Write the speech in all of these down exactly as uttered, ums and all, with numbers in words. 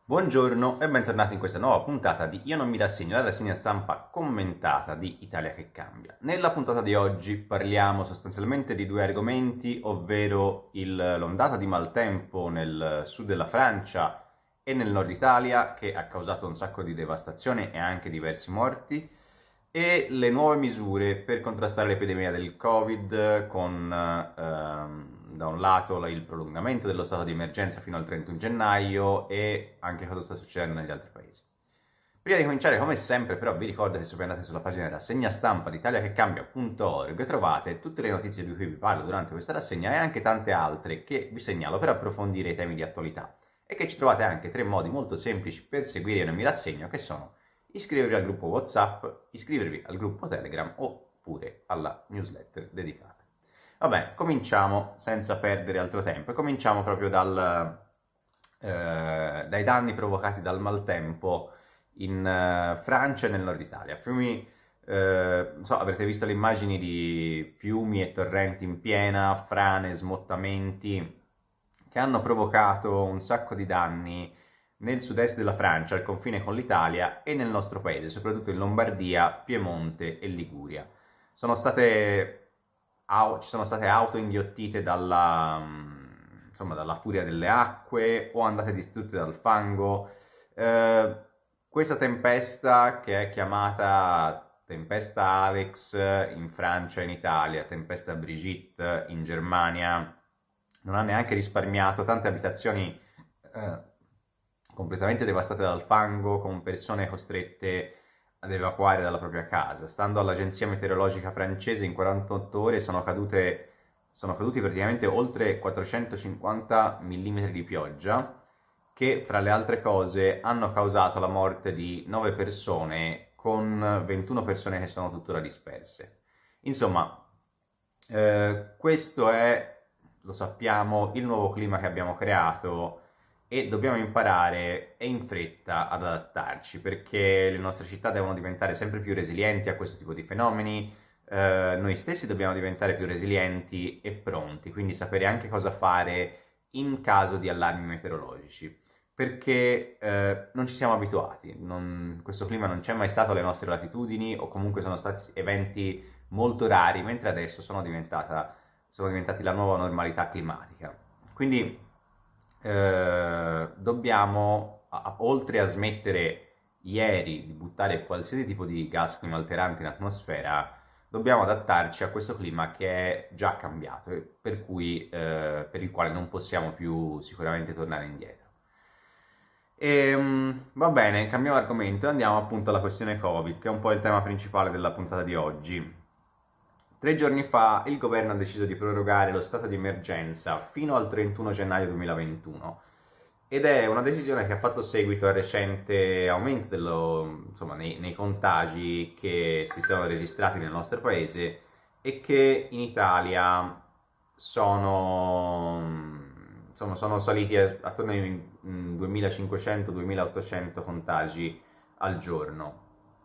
Buongiorno e bentornati in questa nuova puntata di Io non mi rassegno, la rassegna stampa commentata di Italia che cambia. Nella puntata di oggi parliamo sostanzialmente di due argomenti, ovvero il- l'ondata di maltempo nel sud della Francia e nel nord Italia, che ha causato un sacco di devastazione e anche diversi morti, e le nuove misure per contrastare l'epidemia del Covid con ehm, da un lato il prolungamento dello stato di emergenza fino al trentuno gennaio e anche cosa sta succedendo negli altri paesi. Prima di cominciare, come sempre, però vi ricordo che se voi andate sulla pagina della rassegna stampa di italia che cambia punto org trovate tutte le notizie di cui vi parlo durante questa rassegna e anche tante altre che vi segnalo per approfondire i temi di attualità e che ci trovate anche tre modi molto semplici per seguire Io non mi rassegno, che sono iscrivervi al gruppo WhatsApp, iscrivervi al gruppo Telegram oppure alla newsletter dedicata. Vabbè, cominciamo senza perdere altro tempo e cominciamo proprio dal, eh, dai danni provocati dal maltempo in eh, Francia e nel nord Italia. Fiumi, eh, non so, avrete visto le immagini di fiumi e torrenti in piena, frane, smottamenti che hanno provocato un sacco di danni nel sud-est della Francia, al confine con l'Italia, e nel nostro paese, soprattutto in Lombardia, Piemonte e Liguria. Sono state, au- ci sono state auto inghiottite dalla, mm, insomma, dalla furia delle acque o andate distrutte dal fango. Eh, questa tempesta, che è chiamata tempesta Alex in Francia e in Italia, tempesta Brigitte in Germania, non ha neanche risparmiato tante abitazioni eh, completamente devastate dal fango, con persone costrette ad evacuare dalla propria casa. Stando all'agenzia meteorologica francese, in quarantotto ore sono cadute, sono caduti praticamente oltre quattrocentocinquanta millimetri di pioggia, che fra le altre cose hanno causato la morte di nove persone, con ventuno persone che sono tuttora disperse. Insomma, eh, questo è, lo sappiamo, il nuovo clima che abbiamo creato e dobbiamo imparare e in fretta ad adattarci, perché le nostre città devono diventare sempre più resilienti a questo tipo di fenomeni. Eh, noi stessi dobbiamo diventare più resilienti e pronti, quindi sapere anche cosa fare in caso di allarmi meteorologici, perché eh, non ci siamo abituati. Non- questo clima non c'è mai stato alle nostre latitudini, o comunque sono stati eventi molto rari, mentre adesso sono diventata, sono diventati la nuova normalità climatica. Quindi eh, dobbiamo, a- oltre a smettere ieri di buttare qualsiasi tipo di gas climalterante in atmosfera, dobbiamo adattarci a questo clima che è già cambiato e per cui, eh, per il quale non possiamo più sicuramente tornare indietro. E, va bene, cambiamo argomento e andiamo appunto alla questione Covid, che è un po' il tema principale della puntata di oggi. Tre giorni fa il governo ha deciso di prorogare lo stato di emergenza fino al trentuno gennaio duemilaventuno ed è una decisione che ha fatto seguito al recente aumento dello, insomma, nei, nei contagi che si sono registrati nel nostro paese e che in Italia sono, insomma, sono saliti attorno ai duemilacinquecento-duemilaottocento contagi al giorno.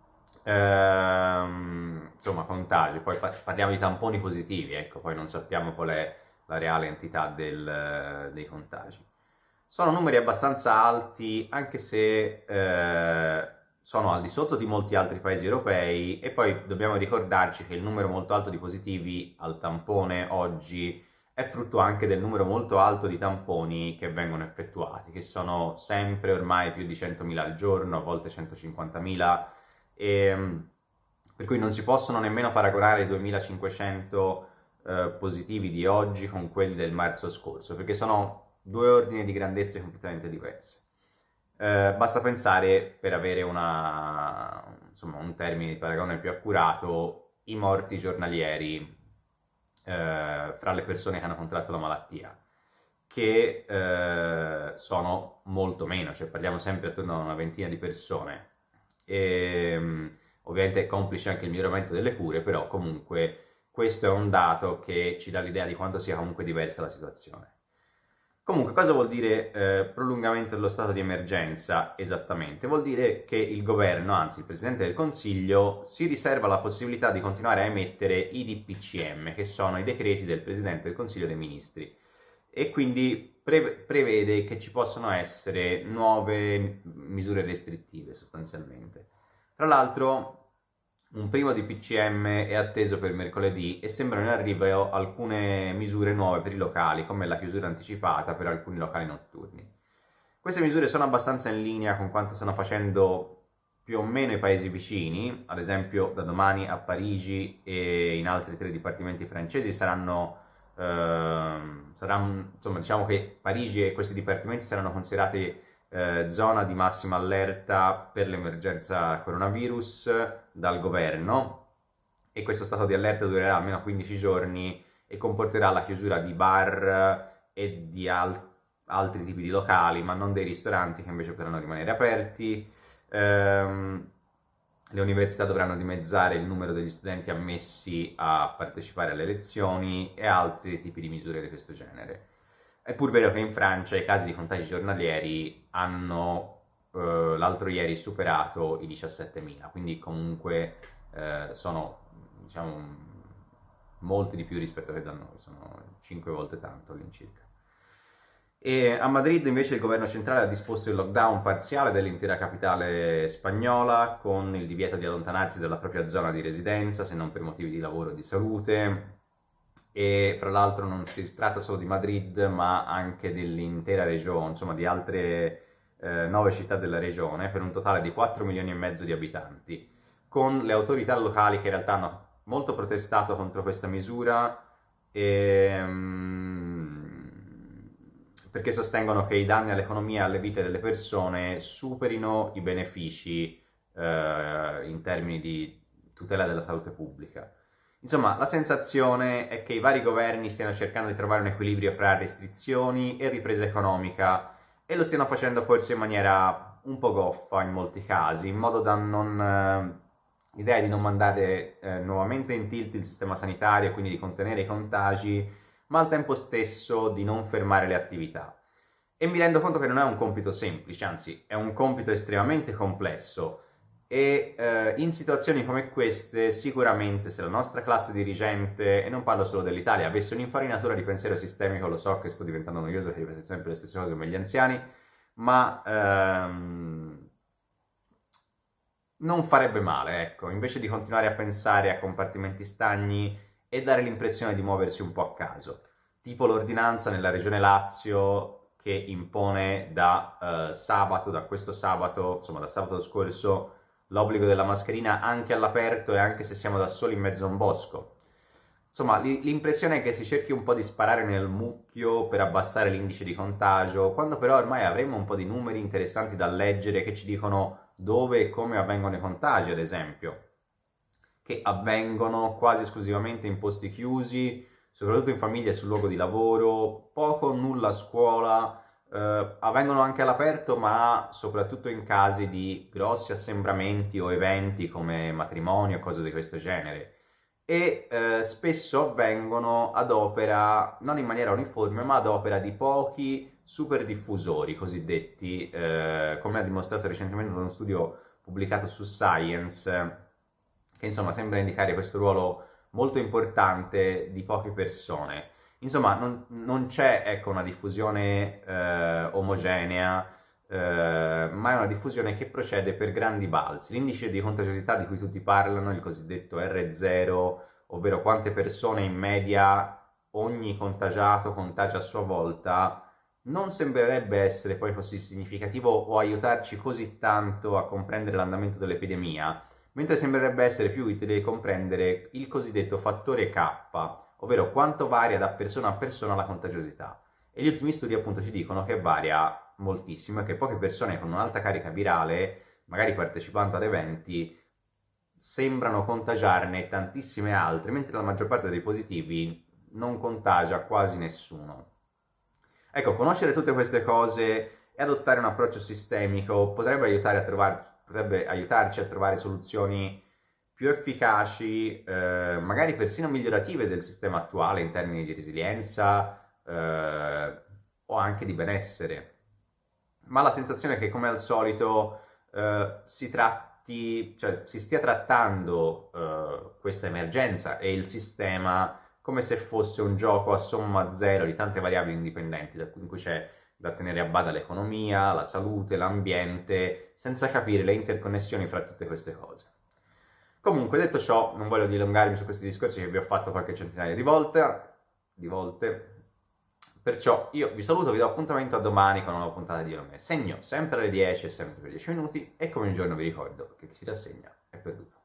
Ehm, insomma, contagi, poi pa- parliamo di tamponi positivi, ecco, poi non sappiamo qual è la reale entità del- dei contagi. Sono numeri abbastanza alti, anche se eh, sono al di sotto di molti altri paesi europei, e poi dobbiamo ricordarci che il numero molto alto di positivi al tampone oggi è frutto anche del numero molto alto di tamponi che vengono effettuati, che sono sempre ormai più di centomila al giorno, a volte centocinquantamila, e, per cui non si possono nemmeno paragonare i duemilacinquecento eh, positivi di oggi con quelli del marzo scorso, perché sono due ordini di grandezze completamente diverse. Eh, basta pensare, per avere una, insomma, un termine di paragone più accurato, i morti giornalieri eh, fra le persone che hanno contratto la malattia, che eh, sono molto meno, cioè parliamo sempre attorno a una ventina di persone. E, ovviamente è complice anche il miglioramento delle cure, però comunque questo è un dato che ci dà l'idea di quanto sia comunque diversa la situazione. Comunque, cosa vuol dire eh, prolungamento dello stato di emergenza esattamente? Vuol dire che il governo, anzi il Presidente del Consiglio, si riserva la possibilità di continuare a emettere i D P C M, che sono i decreti del Presidente del Consiglio dei Ministri. e quindi pre- prevede che ci possano essere nuove misure restrittive sostanzialmente. Tra l'altro un primo D P C M è atteso per mercoledì e sembrano in arrivo alcune misure nuove per i locali, come la chiusura anticipata per alcuni locali notturni. Queste misure sono abbastanza in linea con quanto stanno facendo più o meno i paesi vicini, ad esempio da domani a Parigi e in altri tre dipartimenti francesi saranno, ehm, saranno insomma, diciamo che Parigi e questi dipartimenti saranno considerati eh, zona di massima allerta per l'emergenza coronavirus dal governo, e questo stato di allerta durerà almeno quindici giorni e comporterà la chiusura di bar e di al- altri tipi di locali, ma non dei ristoranti, che invece potranno rimanere aperti. Ehm, le università dovranno dimezzare il numero degli studenti ammessi a partecipare alle lezioni e altri tipi di misure di questo genere. È pur vero che in Francia i casi di contagi giornalieri hanno eh, l'altro ieri superato i diciassettemila, quindi comunque eh, sono, diciamo, molti di più rispetto a che da noi, sono cinque volte tanto all'incirca. E a Madrid invece il governo centrale ha disposto il lockdown parziale dell'intera capitale spagnola, con il divieto di allontanarsi dalla propria zona di residenza se non per motivi di lavoro o di salute. E fra l'altro non si tratta solo di Madrid, ma anche dell'intera regione, insomma di altre eh, nove città della regione, per un totale di quattro milioni e mezzo di abitanti, con le autorità locali che in realtà hanno molto protestato contro questa misura, e, um, perché sostengono che i danni all'economia e alle vite delle persone superino i benefici eh, in termini di tutela della salute pubblica. Insomma, la sensazione è che i vari governi stiano cercando di trovare un equilibrio fra restrizioni e ripresa economica, e lo stiano facendo forse in maniera un po' goffa in molti casi, in modo da non... Eh, l'idea è di non mandare eh, nuovamente in tilt il sistema sanitario, quindi di contenere i contagi, ma al tempo stesso di non fermare le attività. E mi rendo conto che non è un compito semplice, anzi è un compito estremamente complesso, e eh, in situazioni come queste sicuramente se la nostra classe dirigente, e non parlo solo dell'Italia, avesse un'infarinatura di pensiero sistemico, lo so che sto diventando noioso, che ripete sempre le stesse cose come gli anziani, ma ehm, non farebbe male, ecco, invece di continuare a pensare a compartimenti stagni e dare l'impressione di muoversi un po' a caso, tipo l'ordinanza nella regione Lazio che impone da eh, sabato, da questo sabato, insomma da sabato scorso, l'obbligo della mascherina anche all'aperto e anche se siamo da soli in mezzo a un bosco. Insomma, l'impressione è che si cerchi un po' di sparare nel mucchio per abbassare l'indice di contagio, quando però ormai avremo un po' di numeri interessanti da leggere che ci dicono dove e come avvengono i contagi, ad esempio, che avvengono quasi esclusivamente in posti chiusi, soprattutto in famiglie e sul luogo di lavoro, poco o nulla a scuola, eh, avvengono anche all'aperto, ma soprattutto in casi di grossi assembramenti o eventi come matrimoni o cose di questo genere. E eh, spesso avvengono ad opera, non in maniera uniforme, ma ad opera di pochi super diffusori cosiddetti, eh, come ha dimostrato recentemente uno studio pubblicato su Science, che insomma sembra indicare questo ruolo molto importante di poche persone. Insomma, non, non c'è ecco, una diffusione eh, omogenea, eh, ma è una diffusione che procede per grandi balzi. L'indice di contagiosità di cui tutti parlano, il cosiddetto erre zero, ovvero quante persone in media ogni contagiato contagia a sua volta, non sembrerebbe essere poi così significativo o aiutarci così tanto a comprendere l'andamento dell'epidemia, mentre sembrerebbe essere più utile comprendere il cosiddetto fattore K, ovvero quanto varia da persona a persona la contagiosità. E gli ultimi studi appunto ci dicono che varia moltissimo e che poche persone con un'alta carica virale, magari partecipando ad eventi, sembrano contagiarne tantissime altre, mentre la maggior parte dei positivi non contagia quasi nessuno. Ecco, conoscere tutte queste cose e adottare un approccio sistemico potrebbe, aiutare a trovare, potrebbe aiutarci a trovare soluzioni più efficaci, eh, magari persino migliorative del sistema attuale in termini di resilienza eh, o anche di benessere. Ma la sensazione è che, come al solito, eh, si tratti, cioè si stia trattando eh, questa emergenza e il sistema come se fosse un gioco a somma zero di tante variabili indipendenti, in cui c'è da tenere a bada l'economia, la salute, l'ambiente, senza capire le interconnessioni fra tutte queste cose. Comunque, detto ciò, non voglio dilungarmi su questi discorsi che vi ho fatto qualche centinaia di volte, di volte. Perciò io vi saluto, vi do appuntamento a domani con una nuova puntata di Io non me. Segno sempre alle dieci e sempre per dieci minuti, e come un giorno vi ricordo che chi si rassegna è perduto.